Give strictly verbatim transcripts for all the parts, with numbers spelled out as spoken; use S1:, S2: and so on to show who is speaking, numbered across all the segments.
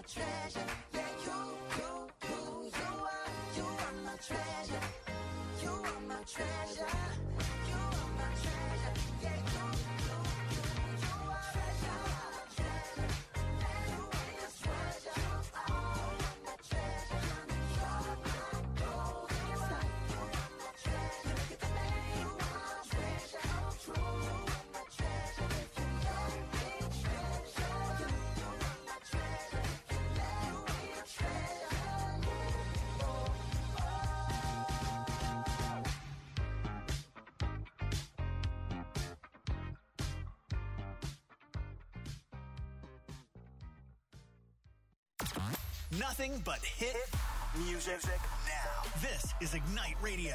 S1: my treasure. Yeah, you, you, you, you are, you are my treasure. You are my treasure. You are my treasure. Yeah, you, you, you, you are treasure. Treasure. You are my treasure. You are my treasure. You are my gold. You are my treasure. You are my treasure. True. You are my treasure. If you let me treasure you, you are my treasure. If you let me treasure you, oh, oh.
S2: Nothing but hit music now. This is Ignite Radio.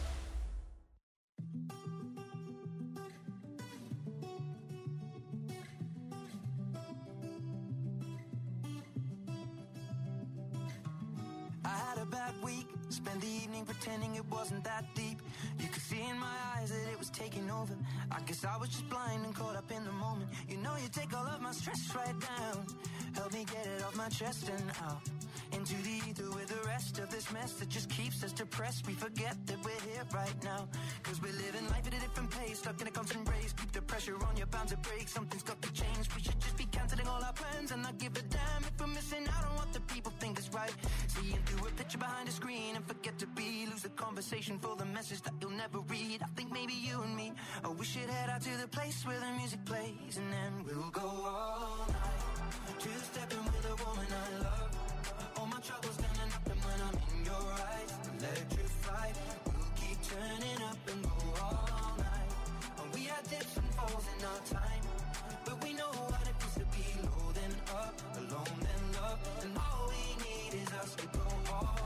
S3: I had a bad week, spent the evening pretending it wasn't that deep. You could see in my eyes that it was taking over. I guess I was just blind and caught up in the moment. You know you take all of my stress right down. Help me get it off my chest and out into the ether with the rest of this mess that just keeps us depressed. We forget that we're here right now, cause we're living life at a different pace, stuck in a constant race. Keep the pressure on, you're bound to break. Something's got to change. We should just be cancelling all our plans and not give a damn if we're missing out on what the people think is right. Seeing through a picture behind a screen and forget to be, lose the conversation for the message that you'll never read. I think maybe you and me, oh, we should head out to the place where the music plays, and then we'll go all night, two-stepping with a woman I love. All my troubles standing up, and when I'm in your eyes, electrified. We'll keep turning up and go all night. And we had dips and falls in our time, but we know what it feels to be low then up, alone then love. And all we need is us to go all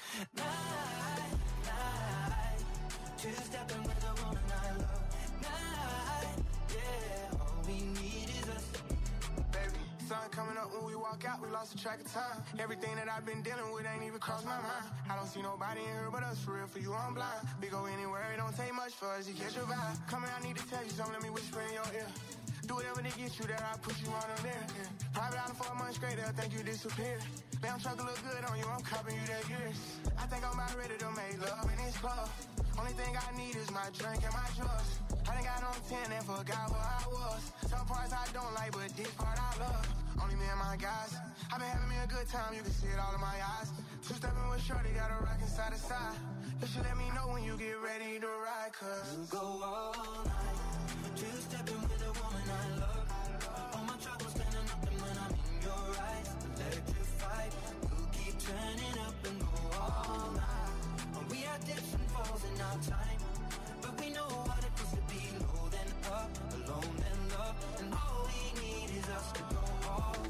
S3: night, night. Two-stepping with a woman I love. Night, yeah. All we need is us.
S4: Baby, sun coming up when we walk out, we lost the track of time. Everything that I've been dealing with ain't even crossed my mind. I don't see nobody in here but us, for real, for you I'm blind. We go anywhere, it don't take much for us to catch your vibe. Come here, I need to tell you something, let me whisper in your ear. Do whatever to get you there, I put you on them there. Yeah. Private island for a month straight, they'll think you disappeared. Damn truck look good on you, I'm copping you that years. I think I'm about ready to make love in this club. Only thing I need is my drink and my drugs. I done got on ten and forgot where I was. Some parts I don't like, but this part I love. Only me and my guys. I've been having me a good time, you can see it all in my eyes. Two-stepping with shorty, got a rockin' side to side. You should let me know when you get ready to ride, cause
S3: we'll go all night, two-stepping with a woman I love. All my troubles standing up, and when I'm in your eyes, electrified. We'll keep turning up and go all night. And we had dips and falls in our time, but we know what it feels to be low then up, alone then love. And all we need is us to go all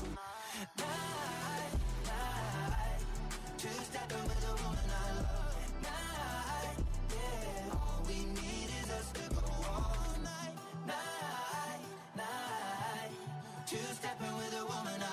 S3: night, night. Two-stepping with a woman I love. Night, yeah. All we need is us to go all night, night, night. Two-stepping with a woman I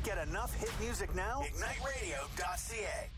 S2: get enough hit music now? ignite radio dot c a.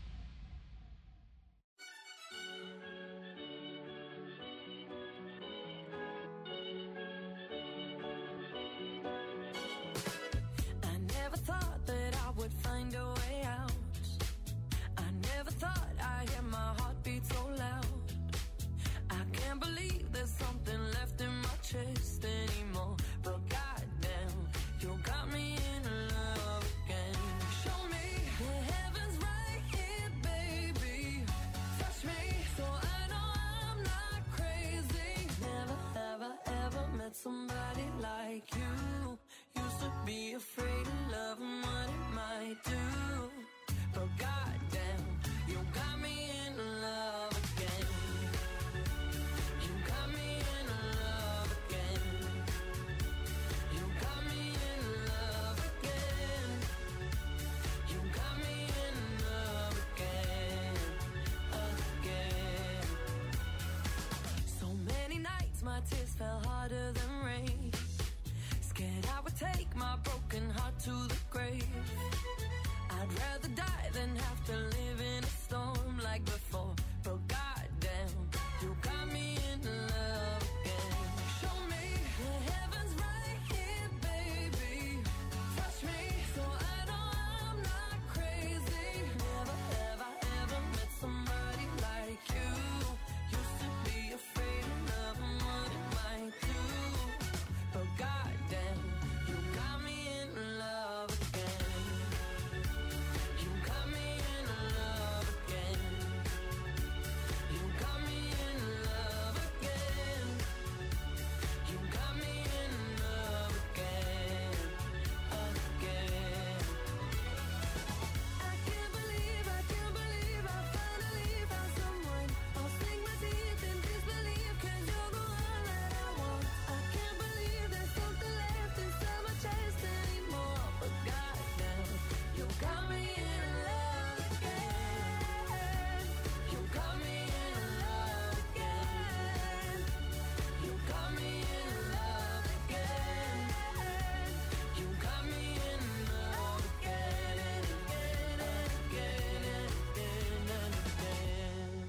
S5: I never thought that I would find a way out. I never thought I'd hear my heartbeat so loud. I can't believe there's something left in my chest anymore. But goddamn, you got me in love again. Show me the heavens right here, baby. Touch me so I know I'm not crazy. Never, ever, ever met somebody like you. Used to be afraid of love and what it might do. But goddamn, you got me in love again. You got me in love again. You got me in love again. You got me in love again, again. So many nights my tears fell harder than rain. Scared I would take my broken heart to the grave. I'd rather die than have to live in a storm like before. But goddamn, you got me in love again. Show me the heavens right here, baby. Touch me so I know I'm not crazy. Never, ever, ever met somebody like you. Used to be afraid of love and what it might do. But goddamn, you got me in love again. You got me in love again. You got me in love again. You got me in love again, again. I can't believe, I can't believe I finally found someone. I'll sink my teeth in disbelief 'cause you're the one that I want. I can't believe there's something left inside my chest anymore. But goddamn, you got me in love again. You got me in love again. You got me in love again. You got me in love again and again and again and again and again.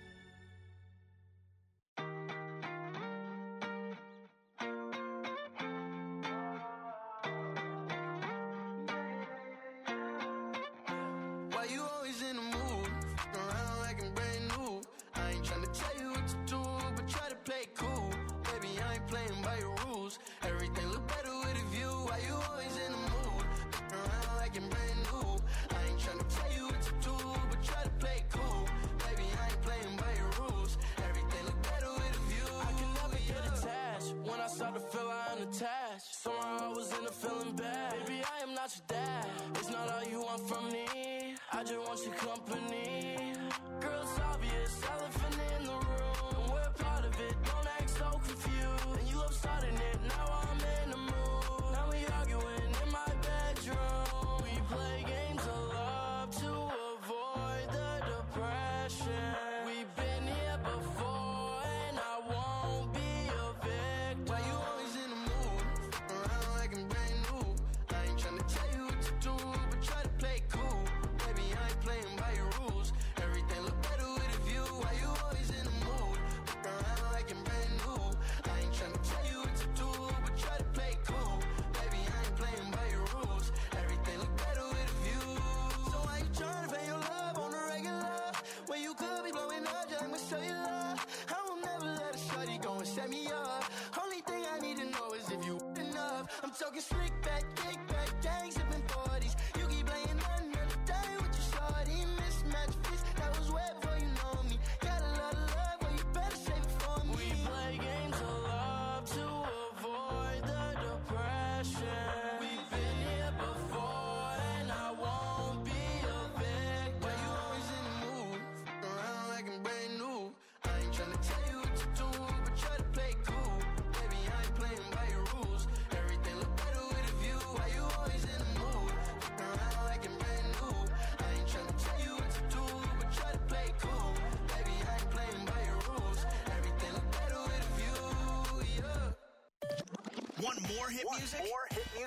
S3: Why you always in the mood? Around like I'm brand new. I ain't tryna tell you what to do, but try to play cool. Baby, I ain't playing by your rules. Everything look better with a view. Why you always in the mood? Around like I'm brand new. I ain't tryna tell you what to do, but try to play cool. Baby, I ain't playing by your rules. Everything look better with a view.
S6: I can never get attached. When I start to feel I'm attached, somehow I was in a feeling bad. Baby, I am not your dad. It's not all you want from me. I just want your company. Girl, it's obvious, elephant in the room. And we're part of it, don't act so confused. And you love starting it, now I'm in the mood. Now we arguing in my bedroom. We play games of love to avoid the depression. We've been here before and I won't be a victim.
S3: Why you always in the mood? Around like I'm brand new. I ain't tryna tell you what to do, but try to play cool. Baby, I ain't playing by your rules. Everything look better with a view. Why you always in the mood? Around like I'm brand new. I ain't tryna tell you what to do, but try to play cool. Baby, I ain't playing by your rules. Everything look better with a view. So why you tryna pay your love on the regular? When you could be blowing up just like my cellular. I will never let a shorty go and set me up. Only thing I need to know is if you enough. I'm talking slick back, kick back, gang sipping forties. You keep playing another day with your shorty. Mismatch fist, that was wet before you know me. Got a lot of love, but you better save it for me.
S6: We play games of love to avoid the depression. We've been here before and I won't be a victim.
S3: Why you always in the mood? Around like I'm brand new. I ain't tryna tell you what to do, but try to play cool. Baby, I ain't playing by your rules. Everything look better with a view. Why you always in the mood? Around like I'm brand new. I ain't tryna tell you what to do, but try to play cool. Baby, I ain't playing by your rules. Everything look better with a view, yeah.
S2: Want more hit music? More hit music now?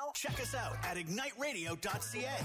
S2: now? Check us out at ignite radio dot c a.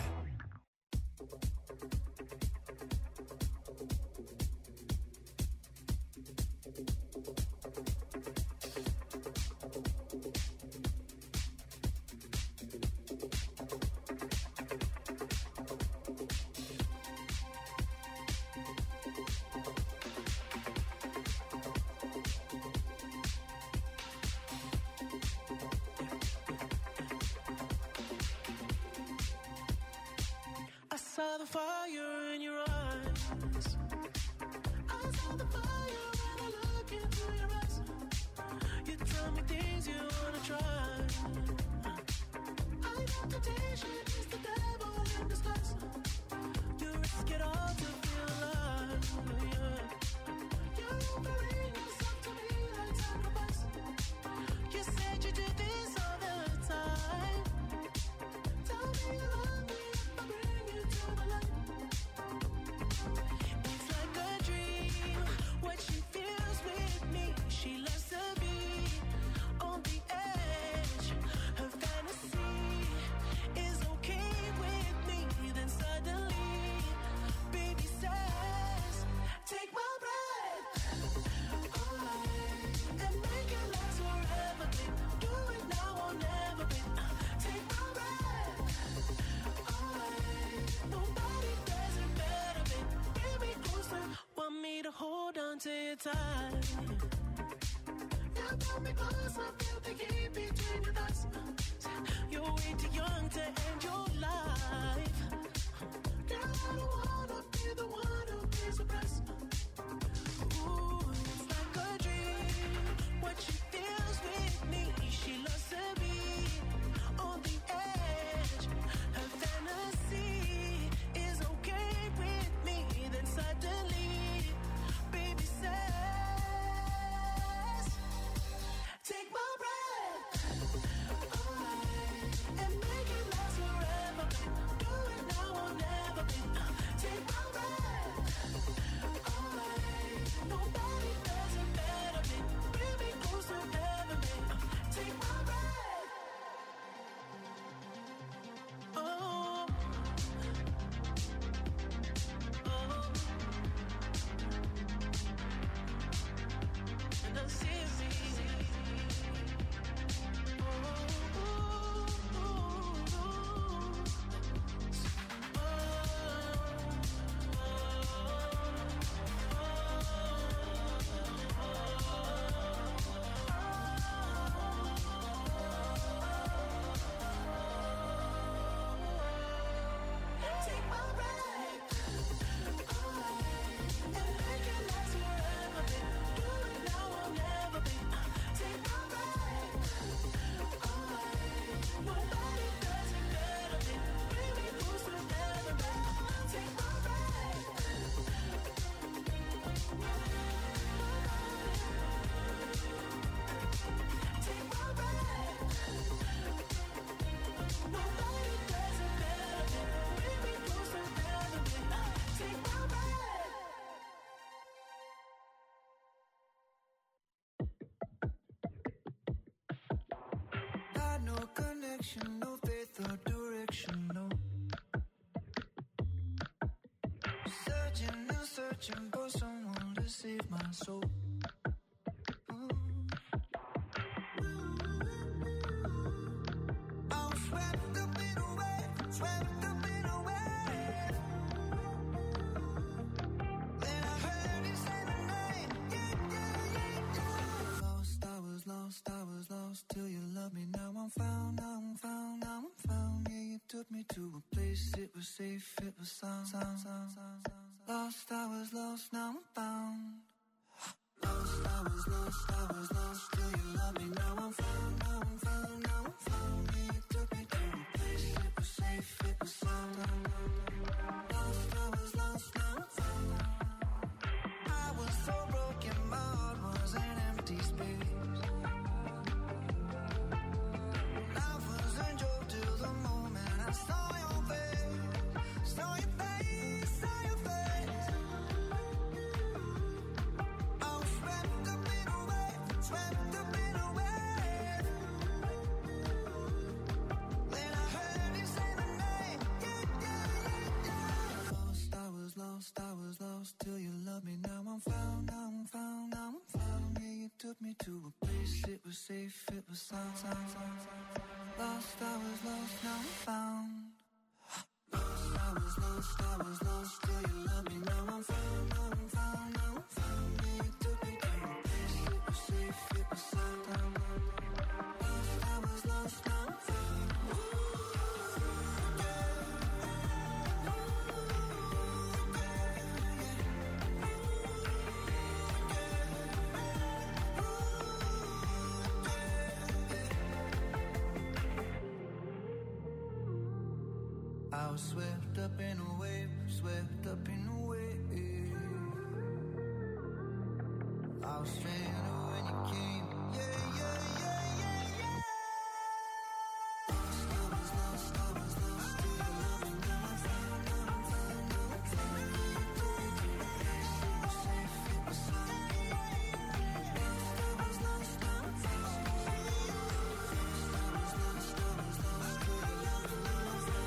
S7: I saw the fire in your eyes. I saw the fire when I look into your eyes. You tell me things you wanna try. I know temptation is the devil in disguise. You risk it all to feel alive. Yeah. You're offering yourself to me like sacrifice. You said you do this all the time. Tell me you love me if I bring you to the light. It's like a dream, what she feels with me. She loves to be on the edge. Her fantasy is okay with me. Then suddenly, baby says, take my breath away and make it last forever, babe. Do it now or never, babe. Take my breath away. Nobody does it better, babe. Bring me closer. Want me to hold on to your tight. Yeah, pull me closer. Feel the heat between your thighs. You're way too young to end your life. Girl, I don't wanna be the one who pays the price. Ooh, it's like a dream. What she feels with me, she loves to be on the edge. Her fantasy is okay with me. Then suddenly, baby says, take my breath away and make it last forever, babe. Do it now or never, babe. Take my breath away. Nobody does it better, babe. Bring me closer ever, babe. Take my breath. Oh, oh, and I see me. Oh, oh, take my breath away and make it last forever, babe. Do it now or never, babe. Take my breath away. Nobody does it better, babe. Bring me closer ever, babe. Take my breath. Take my breath. Nobody does it better, babe. Bring me closer ever, babe. Take my breath.
S3: Had no connection, no faith or direction, no. Searching and searching for someone to save my soul. I was swept up in a wave, swept up in a wave. Then I heard you say my name, yeah, yeah, yeah, yeah. Lost, I was lost, I was lost till you loved me. Now I'm found, now I'm found, now I'm found. Yeah, you took me to a place, it was safe, it was sound, sound, sound, sound, sound. Lost, I was lost, now I'm found. Lost, I was lost, I was lost till you loved me. Now I'm found, now I'm found, now I'm found. Yeah, you took me to a place, it was safe, it was sound. Lost, I was lost, now I'm found. I was so broken, my heart was an empty space. Life was a joke till the moment I saw your face, saw your face, saw your face. I was swept up in a wave, swept up in a wave. was safe, it was sound, sound, sound, sound. Lost, I was lost, now I'm found. Lost, I was lost, I was lost till you love me. Now I'm found, now I'm found, now I'm found. Yeah, you took me to a place, it was safe, it was sound, sound, sound. Lost, I was lost, now I'm found. I was swept up in a wave, swept up in a wave. I was stranded when you came, yeah, yeah, yeah, yeah, yeah. Lost, I was lost, I was lost till you love me. Now I'm found, now I'm found, now I'm found. Yeah, you took me to a place, it was safe, it was sound. Lost, I was lost, now I'm found. Lost, I was lost, I was lost till you love me. Now I'm found.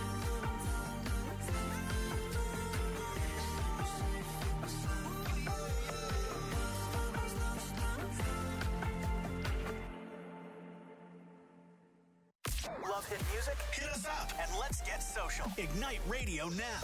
S2: Love hit music? Hit us up and let's get social. Ignite Radio now.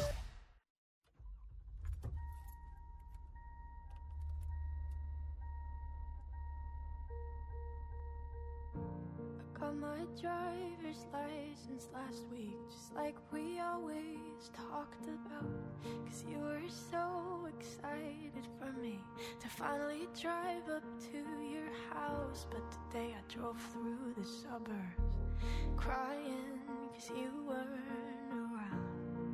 S5: I got my driver's license last week, just like we always talked about. Cause you were so excited for me to finally drive up to your house. But today I drove through the suburbs crying cause you weren't around.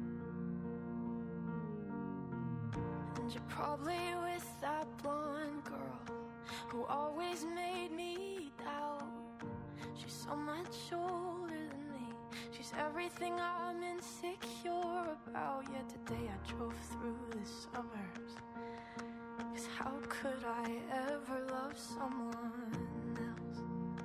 S5: And you're probably with that blonde girl who always made me doubt. She's so much older than me, she's everything I'm insecure about. Yet today I drove through the suburbs, cause how could I ever love someone else?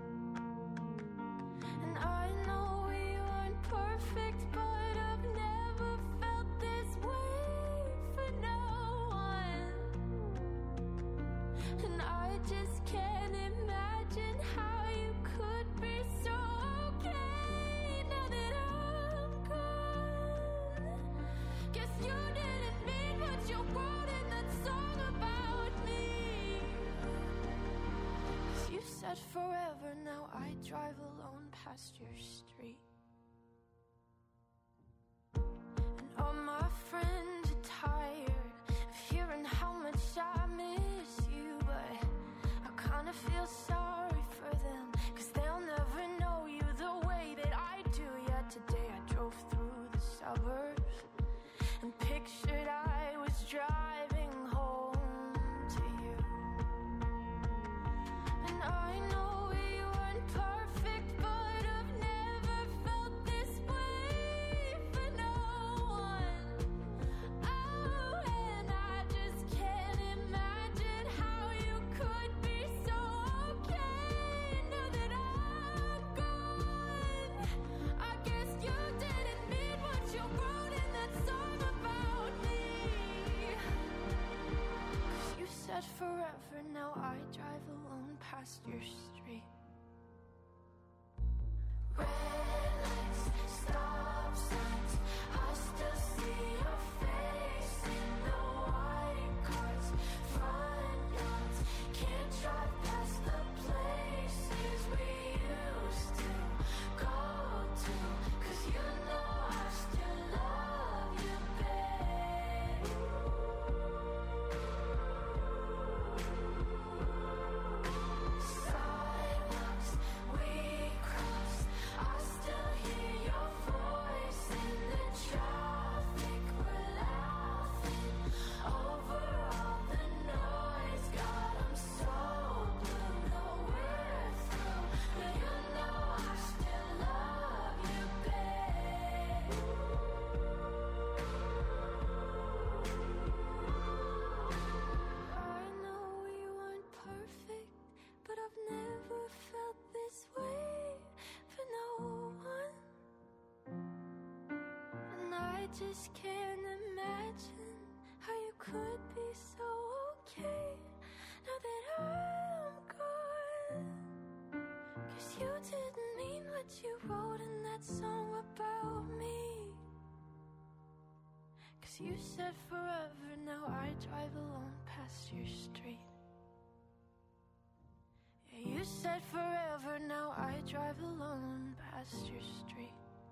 S5: And I know we weren't perfect, but I've never felt this way for no one. And I just can't imagine how you could be so okay now that I'm gone. Guess you didn't mean what you wrote in that song about me. Cause you said forever, now I drive alone past your street. And all my friends are tired of hearing how much I miss you, but I kinda feel sorry for them, cause they'll never know you the way that I do. Yet today I drove through the suburbs and pictured I was driving home to you. And I know we weren't perfect, but I've never felt this way for no one. Oh, and I just can't imagine how you could be so okay now that I'm gone. I guess you didn't mean what you wrote in that song about me. Cause you said forever, now I drive alone past your street. Red lights, stop signs, I still see your face in the white cars, front yards. Can't drive past the places we used to go to, cause you know I still love you, babe. Sidewalks we crossed, I still hear your voice in the traffic. We're laughing over all the noise. God, I'm so blue, no we're through, but you know I still love you, babe. I know we weren't perfect, but I've never felt this way for no one. And I just can't imagine how you could be so okay now that I'm gone. you didn't mean what you wrote in that song about me. Cause you said forever, now I drive alone past your street. Yeah, you said forever, now I drive alone past your street.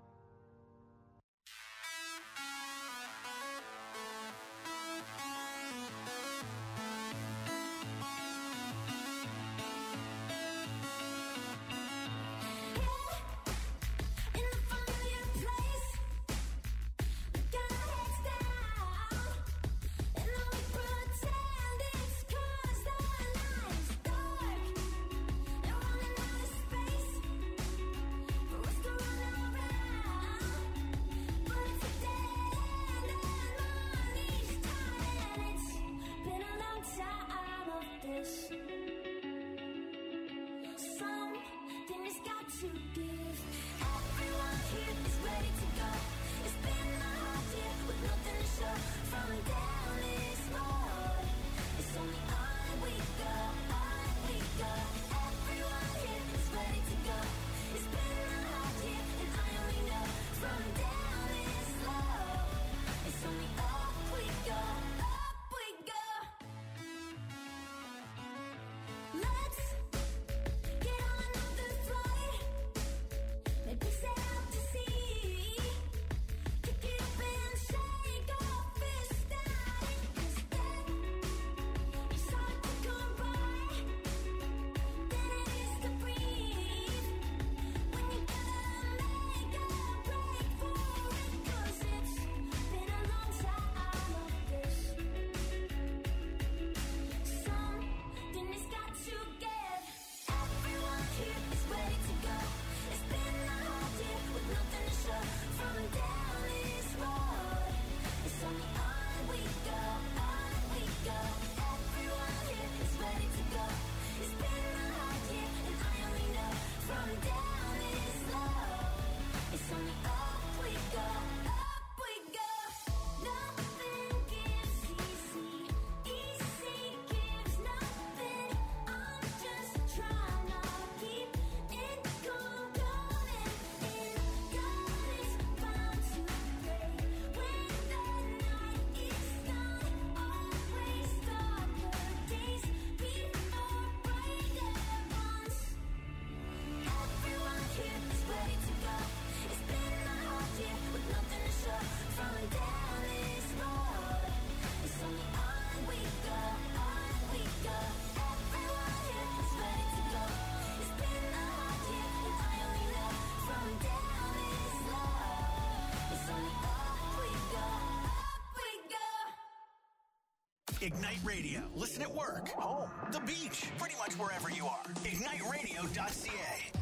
S2: Ignite Radio. Listen at work, home, the beach, pretty much wherever you are. ignite radio dot c a.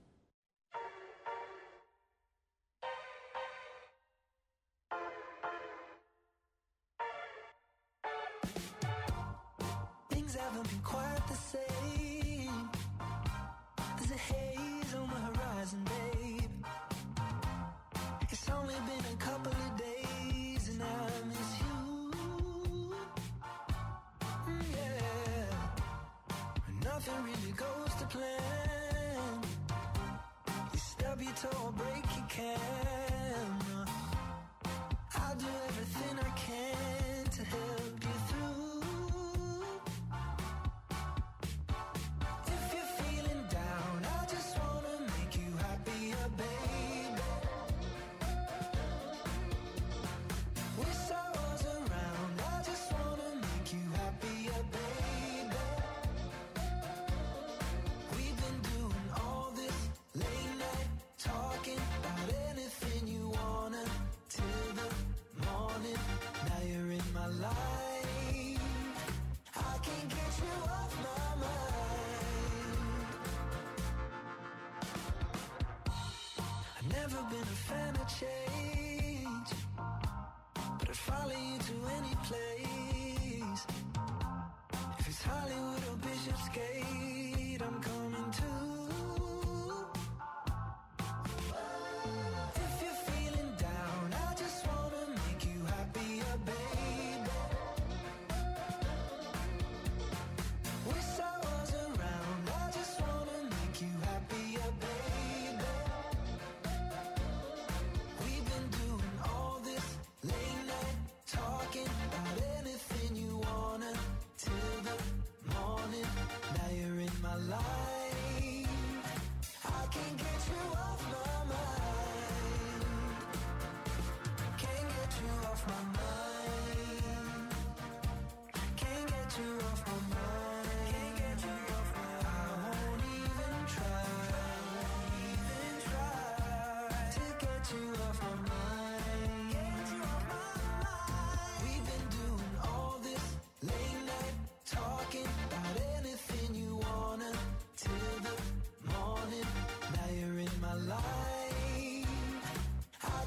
S3: Things haven't been quite the same. There's a haze on the horizon, babe. It's only been a couple of days and I miss you. Nothing really goes to plan. You stub your toe or break your camera. I'll do everything I can to help you through. If you're feeling down, I just wanna make you happier, baby. Wish I was around, I just wanna make you happier, baby. Never been a fan of change, but I'd follow you to any place. If it's Hollywood or Bishopsgate, I'm coming too. If you're feeling down, I just wanna make you happier, baby. Wish I was around, I just wanna make you happier, baby.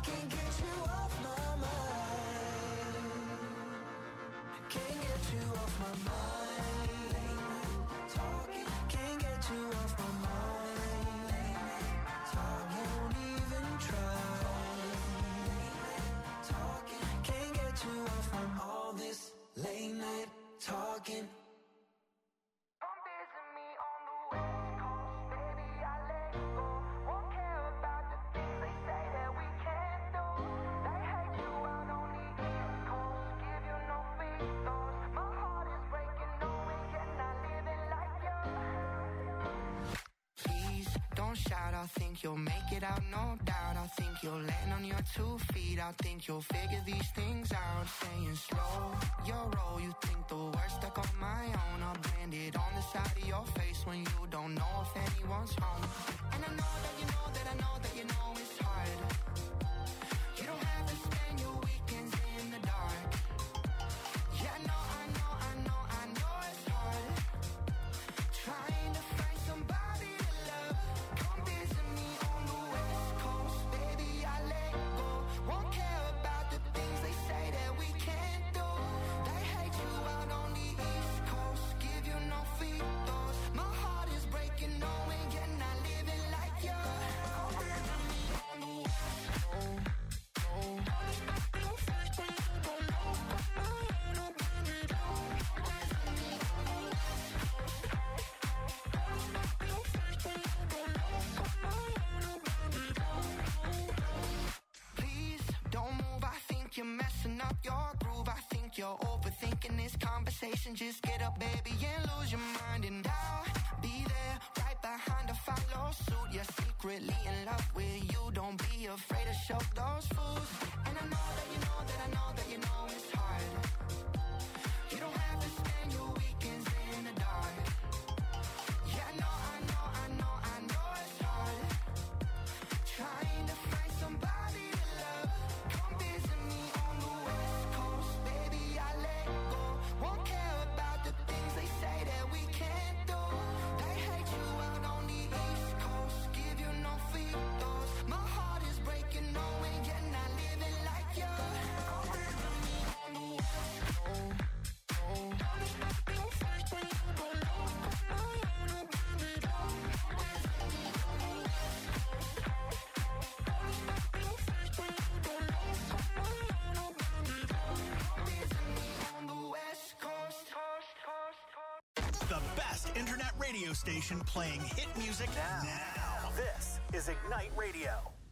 S3: Can't get you off my mind. Can't get you off my mind. Talking. Can't get you off my mind. Talking. Won't even try. Talking. Can't get you off from all this late night talking.
S8: Come visit me on the West Coast, baby, I let go. Won't care about the things they say that we can't do. They hate you out on the East Coast, give you no free throws. My heart is breaking, knowing you're not living like you.
S3: Please don't shout, I think you'll make it out, no doubt. I think you'll land on your two feet. I think you'll figure these things out. Saying slow your roll, you think the worst stuck on my own. I'll blend it on the side of your face when you don't know if anyone's home. And I know that you know that I know that you know it's hard. You don't have to spend your weekends in the dark. Yeah, I know, I know, I know, I know it's hard. Trying to find somebody to love. Come visit me on the West Coast, baby, I let go. Won't care about the things they say that we can't do. They hate you out on the East Coast, give you no free throws. My heart is breaking, knowing you're not living like you. Come visit me on the West Coast. Please don't move, I think you're messing up your groove. I think you're overthinking this conversation. Just get up, baby, and lose your mind. And I'll be there right behind to follow suit. You're secretly in love with you. Don't be afraid to show those fools. And I know that you know that I know that you know it's hard. You don't have to spend your weekends in the dark. Yeah, I know, I know, I know, I know it's hard. Trying to find somebody to love. Come visit me on the West Coast, baby, I let go. Won't care about the things they say that we can't do. They hate you out on the East Coast, give you no free throws. My heart is breaking, knowing you're not living like you. Come visit me on the West Coast.
S2: The best internet radio station playing hit music now. now. This is Ignite Radio.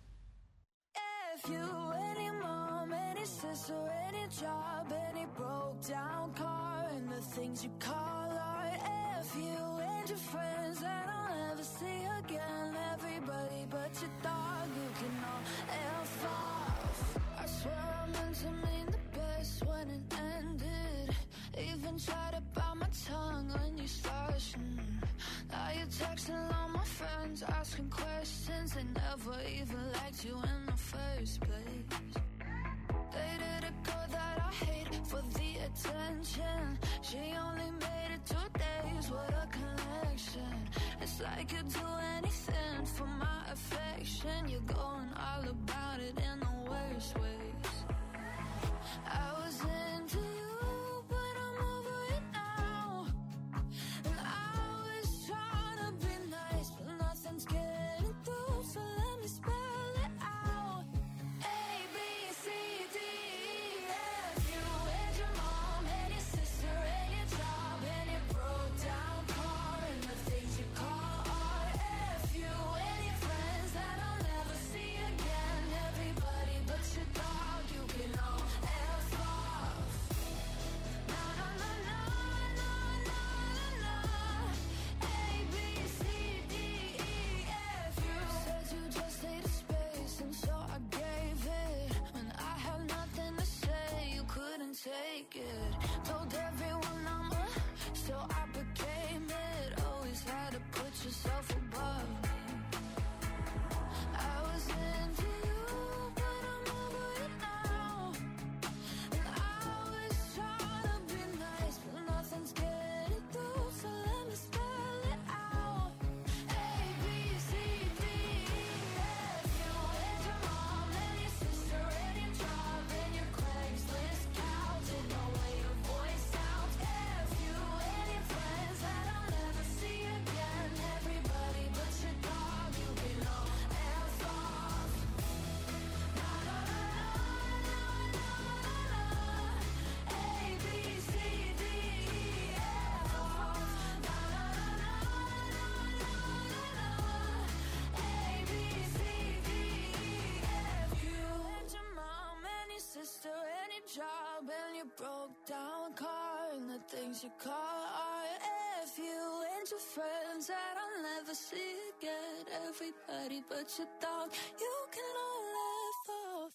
S5: If you, any mom, any sister, any job, any broke down car, and the things you call art. If you and your friends that I'll never see again, everybody but your dog, you can all F off. I swear I meant to mean the best when it ended. Even tried to bite my tongue when you started. Mm. Now you're texting all my friends, asking questions. They never even liked you in the first place. Dated a girl that I hate for the attention. She only made it two days with a connection. It's like you'd do anything for my affection. You're going all about it in the worst ways. I was into you, but I'm over it now. And I was trying to be nice, but nothing's getting through. So let me spell it out. A, B, C, D, E, F. You and your mom and your sister and your job and your broke down car and the things you call art. F you and your friends that I'll never see again. Everybody but your dog, you can all F off. No, no, no, no, no, no, no, no. A, B, C, D, E, F. You said you just needed space, and so I gave it. When I had nothing to say, you couldn't take it. Told everyone I'm a, so I became it. Always had to put yourself above me. I was into you, but I'm over it now. And I was trying to be nice, but nothing's getting through. So let me spell it out. A, B, C, D, E, F. You and your mom and your sister your broke down car and the things you call art. If you and your friends that I'll never see again, everybody but your dog, you can all laugh off.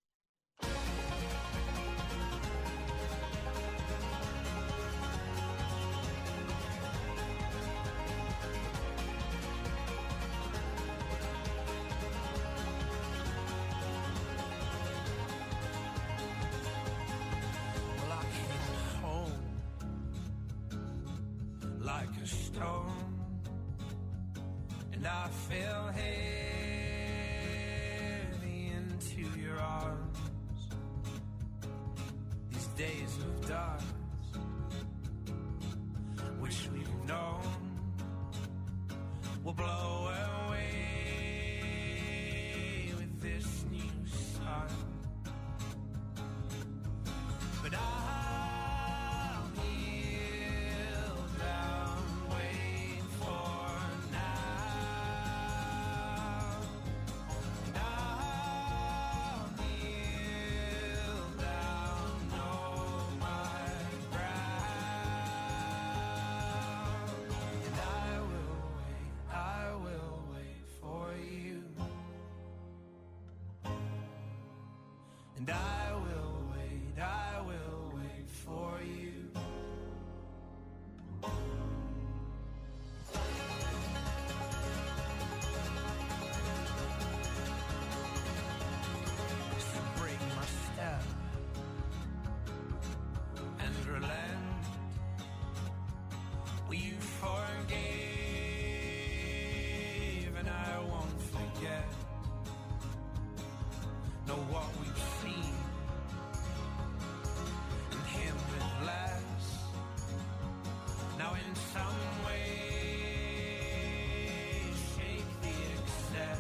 S9: Like a stone, and I fell heavy into your arms. These days of dust, which we've known, will blow away with this new sun. But I And I will wait, I will wait for you. So break my step and relent. Well, you forgave and I won't forget. Know what we've seen and him with less. Now in some way shake the excess.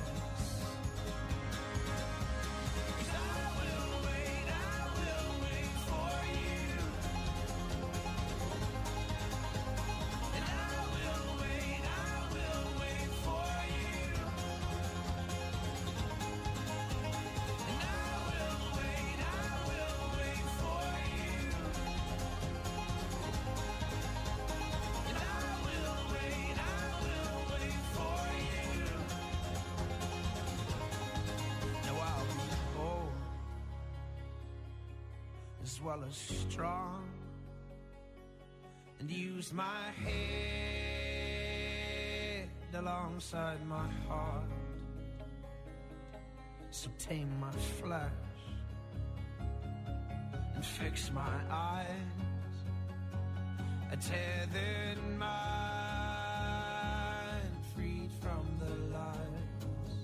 S9: 'Cause I will wait, I will wait for you. And I will wait, I will wait for you. And I will wait, I will wait for you. And I will wait, I will wait for you. Now I'll be bold as well as strong, and use my head alongside my heart. So tame my flesh and fix my eyes, a tethered mind freed from the lies.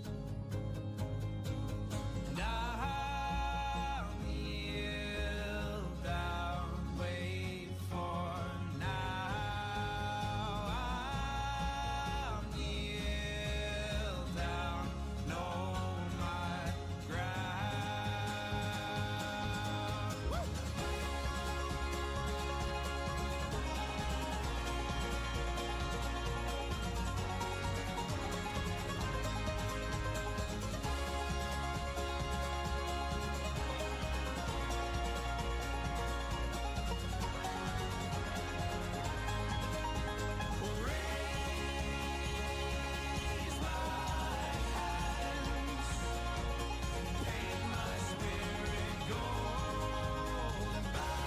S9: And I'll kneel down, wait for now. I'll kneel down, know my ground. Raise my hands, paint my spirit gold, and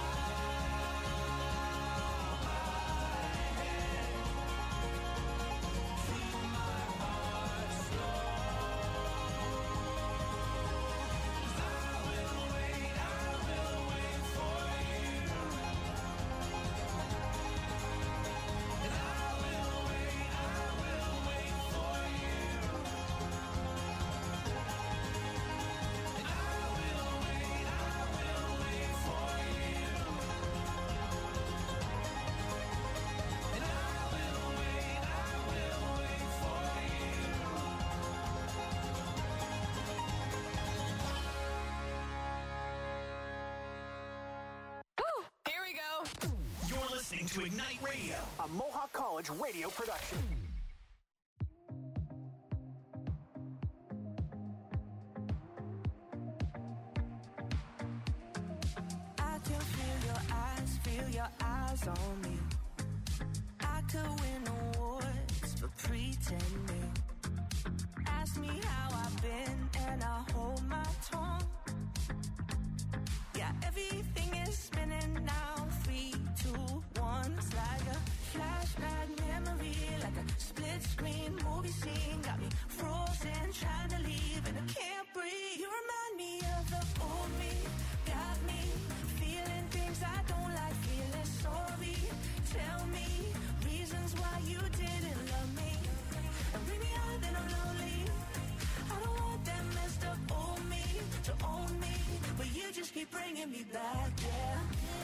S9: bow my head, feel my heart slow. 'Cause I will wait, I will wait for you. And I will wait, I will wait for you. And I will wait, I will wait for you. And I will wait, I will wait for you.
S5: Here we go.
S2: You're listening to Ignite Radio.
S10: A Mohawk College radio production.
S1: I can feel your
S7: eyes on me. I could win awards for pretending. Ask me how I've been and I hold my tongue. Yeah, everything is spinning now. Three, two, one. It's like a flashback memory, like a split screen movie scene. Got me frozen, trying to leave and I can't breathe. You remind me of the old me. Got me feeling things I don't like, feeling sorry. Tell me reasons why you didn't love me. And bring me out then I'm lonely. I don't want that messed up old me to own me, but you just keep bringing me back, yeah.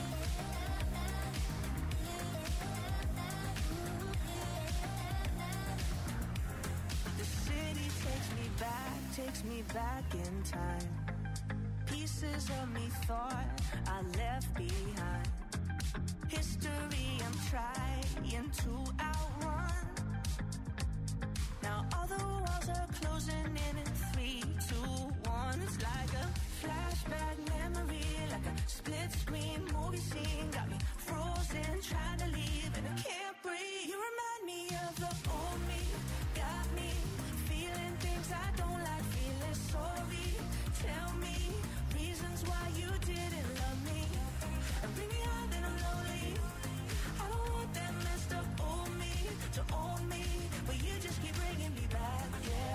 S7: The city takes me back, takes me back in time. Pieces of me thought I left behind. History I'm trying to outrun. Now all the walls are closing in in three, two, one. It's like a flashback memory, like a split screen movie scene. Got me frozen, trying to leave and I can't breathe. You remind me of the old me. Got me feeling things I don't like, feeling sorry. Tell me reasons why you didn't love me. And bring me out then I'm lonely. I don't want that messed up old me to own me, but you just keep bringing me back, yeah.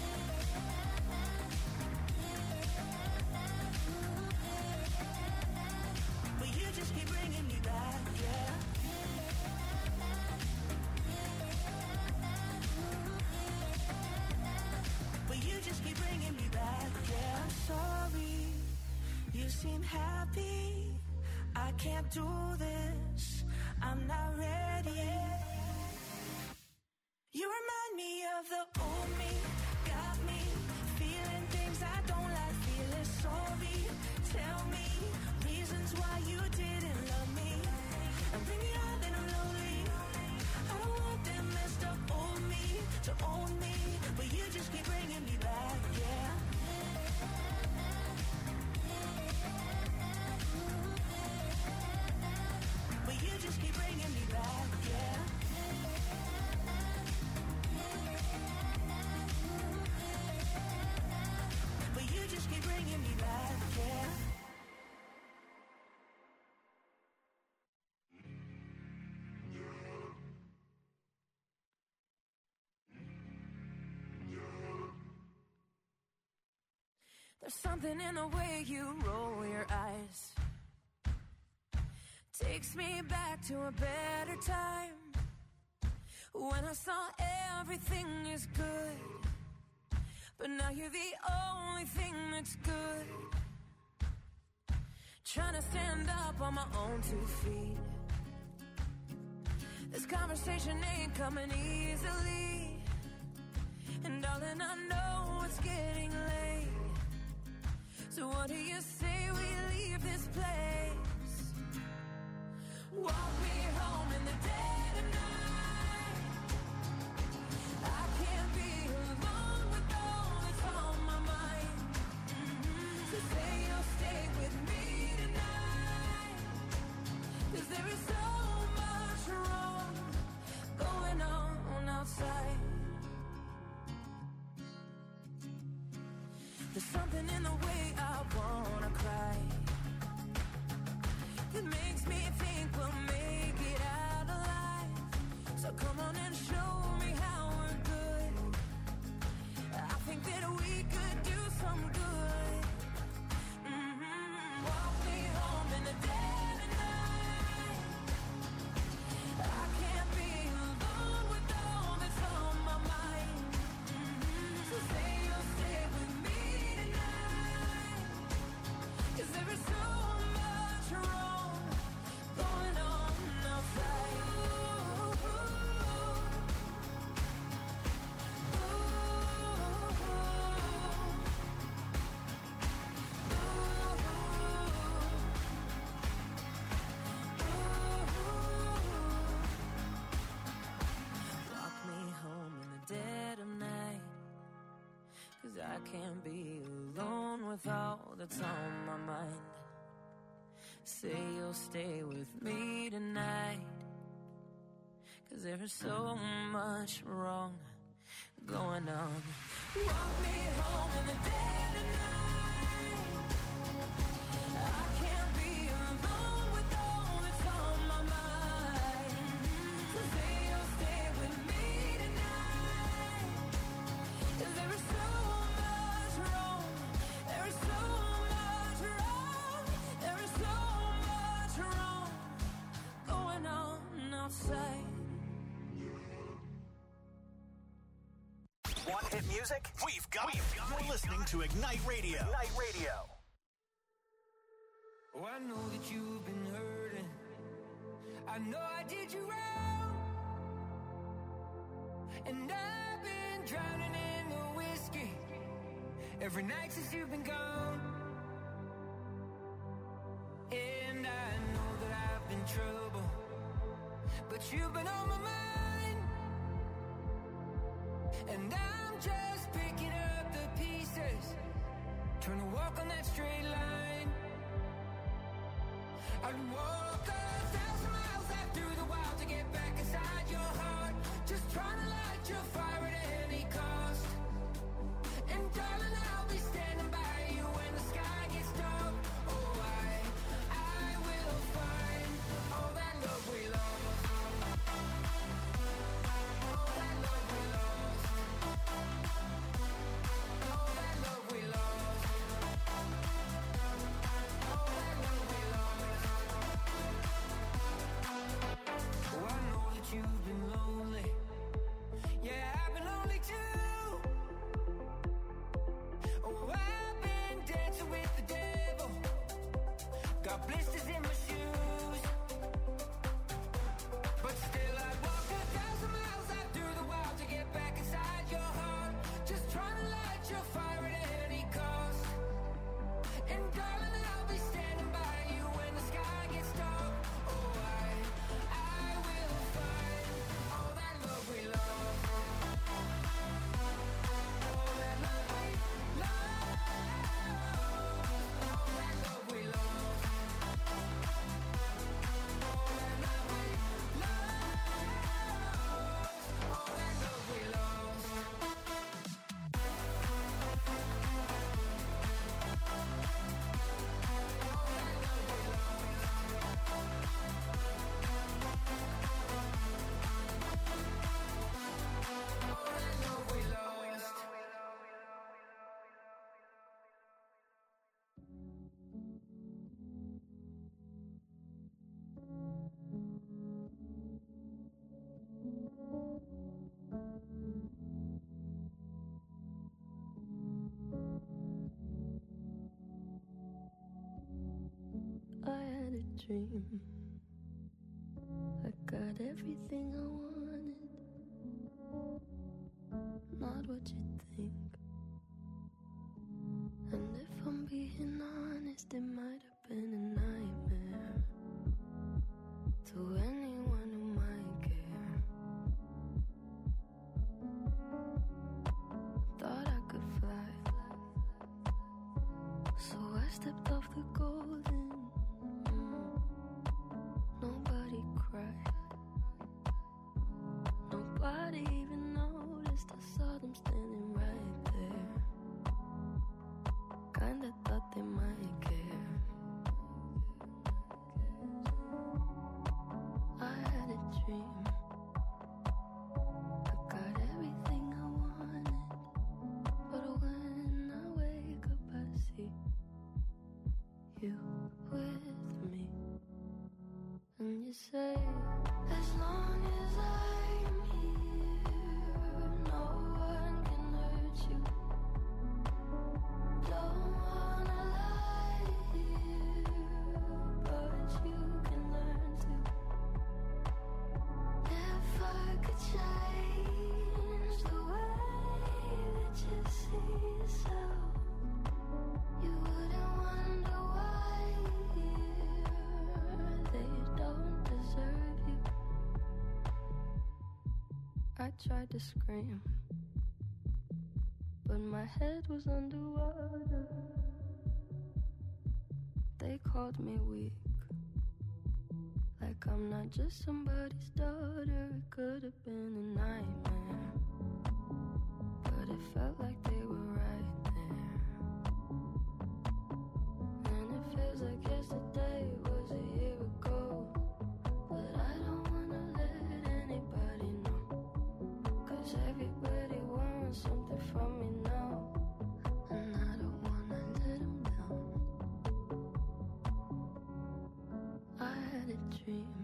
S7: But you just keep bringing me back, yeah. But you just keep bringing me back, yeah. I'm sorry, you seem happy. I can't do this, I'm not ready. You remind me of the old me. Got me feeling things I don't like, feeling sorry. Tell me reasons why you didn't love me. And bring me out then I'm lonely. I don't want that messed up old me to own me, but you just keep bringing me back, yeah. But you just keep bringing me back, yeah. But you just keep bringing me back, yeah. There's something in the way you roll your eyes. Takes me back to a better time, when I saw everything is good. But now you're the only thing that's good. Trying to stand up on my own two feet. This conversation ain't coming easily. And darling, I know it's getting late. So what do you say we leave this place? Walk me home in the dead of night. I can't be alone with all that's on my mind. Mm-hmm. So say you'll stay with me tonight. 'Cause there is so much wrong going on outside. There's something in the way I wanna cry that makes me think we'll make it out alive. So come on and show me how we're good. I think that we could do some good. Mm-hmm. Walk me home in the dead of night. I can't be alone with all that's on my mind. Mm-hmm. So say you'll stay with me tonight. 'Cause there is so much wrong going on outside. Ooh, ooh, Walk me home in the dead of night. 'Cause I can't be alone with all that's on my mind.
S5: Say you'll stay with me tonight, 'cause there is so much wrong going on. Walk me home in the dead of night. I can't be alone with all that's on my mind. So say you'll stay with me tonight, 'cause there is so much wrong. There is so much wrong. There is so much wrong going on outside.
S2: Want hit music? We've got it. You're listening to Ignite Radio.
S10: Ignite Radio.
S9: Oh, I know that you've been hurting. I know I did you wrong. And I've been drowning in the whiskey every night since you've been gone. And I know that I've been trouble, but you've been on my mind. And I'm just picking up the pieces, trying to walk on that straight line. I'd walk a thousand miles out through the wild to get back inside your heart, just trying to light your fire at any cost. And darling, I'll be standing by you when the sky gets dark. Oh, I, I will find all that love we lost. All that love we lost. All that love we lost. All that love we lost. Oh, I know that you've been lonely. Yeah, I've been lonely too. Oh, I've been dancing with the devil. Got blisters in my shoes. But still I'd walk a thousand miles out through the wild to get back inside your heart, just trying to light your fire at any cost. And darling, I'll be standing by you when the sky gets dark. Oh, I, I will find all that love we lost. All that love we lost. All that love we lost. All that love we lost. All that love we lost. All that love we lost.
S5: I had a dream. I got everything I wanted. Not what you think. And if I'm being honest, it might have been a nightmare to anyone who might care. Thought I could fly, so I stepped off the golden. Mm. Nobody cried. Nobody even noticed. I saw them standing right there. Kinda thought they might care. I had a dream. I got everything I wanted. But when I wake up, I see you with me. And you say, as long as I'm here, no one can hurt you. Don't wanna lie here, but you can learn to. If I could change the way that you see yourself, you wouldn't wonder why they don't deserve you. I tried to scream, but my head was underwater. They called me weak, like I'm not just somebody's daughter. It could have been a nightmare, but it felt like they were right there. And it feels like yesterday was a year ago, but I don't wanna let anybody know, 'cause everybody wants something from me now, and I don't wanna let them down. I had a dream,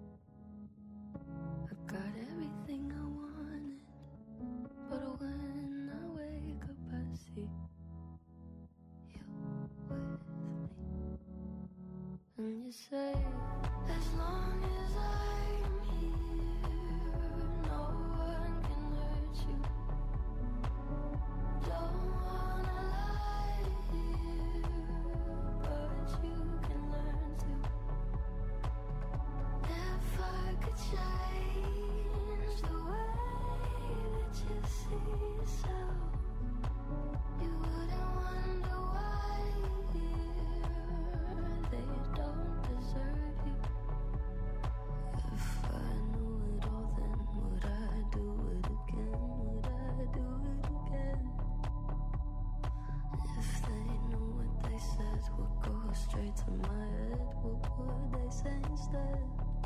S5: I got everything I wanted, but when I wake up I see you with me. And you say, as long as I'm here, no one can hurt you. Don't wanna lie here, but you can learn to. If I could change the way that you see yourself, you wouldn't wonder why here they don't deserve you. If I knew it all, then would I do it again? Would I do it again? If they knew what they said would go straight to my head, what would they say instead?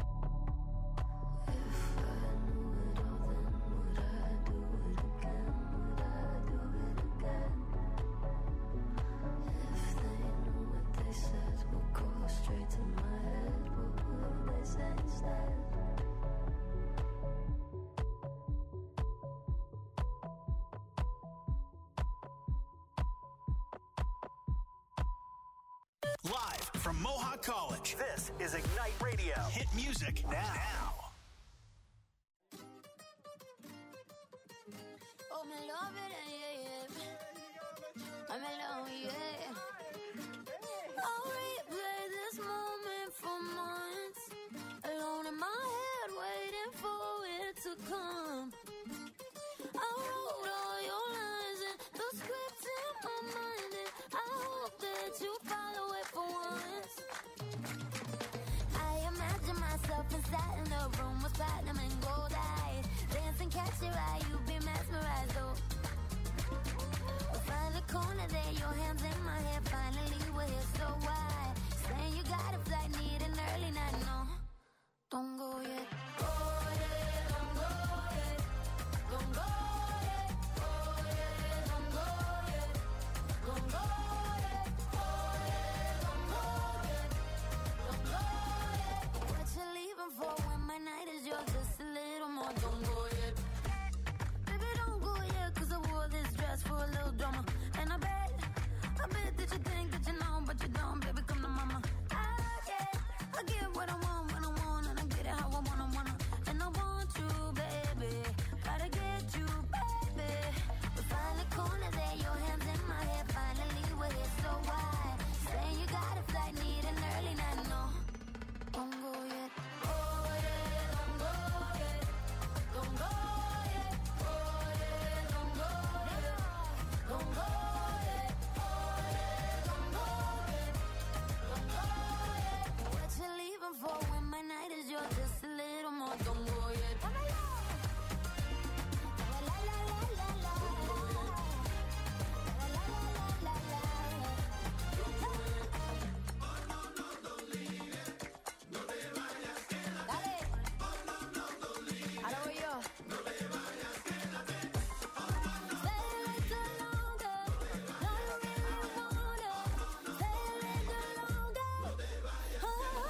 S5: If I knew it all, then would I do it again? Would I do it again? If they knew what they said would go straight to my head, what would they say instead?
S2: Live from Mohawk College,
S10: This is Ignite Radio.
S2: hit music now.
S11: Oh, me love it, yeah, yeah. I'm alone, yeah. I'll replay this moment for months, alone in my head, waiting for it to come. I wrote all your lines and the script in my mind, and I hope that you follow it for once. I imagine myself inside in the room with platinum and gold eyes, dancing, catch your eye, you be mesmerized, oh. We'll find a corner there, your hands in my hair, finally we're here, so why? Saying you got a flight, need an early night, no, don't go yet. Go yet, don't go yet, don't go yet, go yet, don't go yet, don't go yet, go yet, don't go yet, don't go yet. What you leaving for when my night is yours, just a little more, don't go yet. Baby, don't go yet, 'cause I wore this dress for a little drama. And I bet, I bet that you think that you know, but you don't, baby, come to mama. I get, I get what I want when I want, and I get it how I wanna, wanna. And I want you, baby, gotta get you, baby. We find a corner there, your hands in my hair, finally we're here, so why? Saying you got a flight, need an early night, no, don't go yet. Go yet, don't go yet, don't go yet, go yet, don't go yet, don't go yet, go yet, don't go yet, don't go yet. What you leaving for when my night is yours, just a little more, don't go yet. La la la la la la, la la la la la la. Dale. Ahora voy yo. Stay a little longer. No, you really wanna. Stay a little longer. Oh,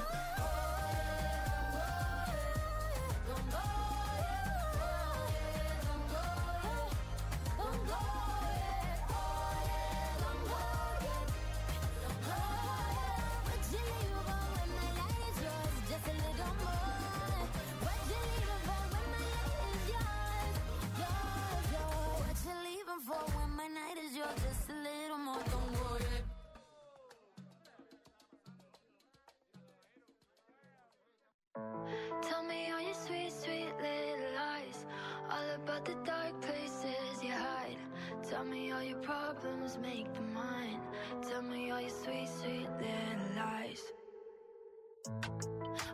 S11: don't go yet. Don't go yet. Don't go yet. Don't go yet. Don't go yet. What you leaving for when my light is yours? Just a little more. What you leaving for when my light is yours? Yours, yours. What you leaving for when my night is yours? Just a little more. Don't go yet.
S5: Tell me all your sweet, sweet little lies, all about the dark places you hide. Tell me all your problems, make them mine. Tell me all your sweet, sweet little lies. I live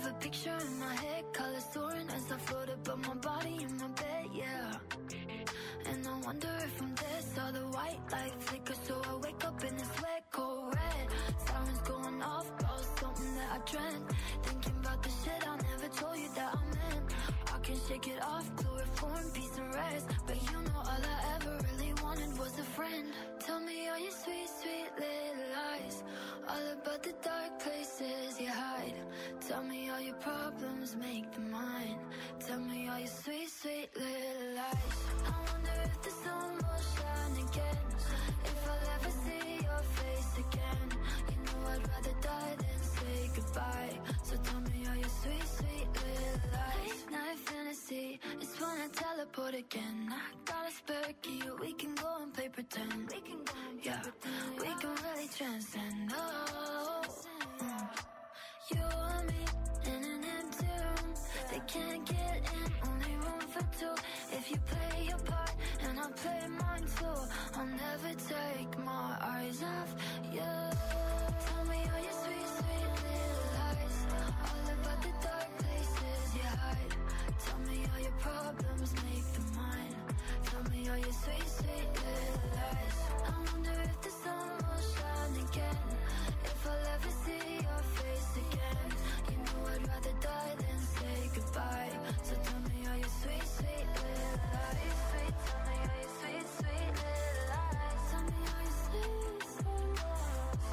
S11: a picture in my head, colors soaring as I float above my body in my bed, yeah. And I wonder if I'm dead, saw the white light flicker, so I wake up in this wet, cold red. Sirens going off, about something that I dreamt. Thinking about the shit I never told you that I meant. I can shake it off, chloroform, peace and rest. But you know all I ever really wanted was a friend. Tell me all your sweet, sweet little lies, all about the dark places you hide. Tell me all your problems make them mine. Tell me all your sweet, sweet little lies. I wonder if the sun will shine again, if I'll ever see your face again. You know I'd rather die than say goodbye. So tell me all your sweet, sweet little lies. Late night fantasy, it's when I teleport again. I got a spare key, we can go and play pretend. We can go and yeah, pretend, we can really transcend. Oh, mm. You and me in an empty room, they can't get in, only room for two. If you play your part and I play mine too, I'll never take my eyes off you. Tell me all your sweet, sweet little lies, all about the dark places you hide. Tell me all your problems, make them mine. Tell me all your sweet, sweet little lies. I wonder if the sun will shine again, if I'll ever see your face again. You know I'd rather die than say goodbye. So tell me all your sweet, sweet little lies. Sweet, tell me all your sweet, sweet little lies. Tell me all your sweet, sweet lies.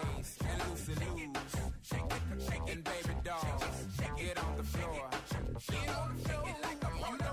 S12: waist and loosey loose. Shake it, shake it, baby doll. Get on the floor. Get on the floor like I'm on the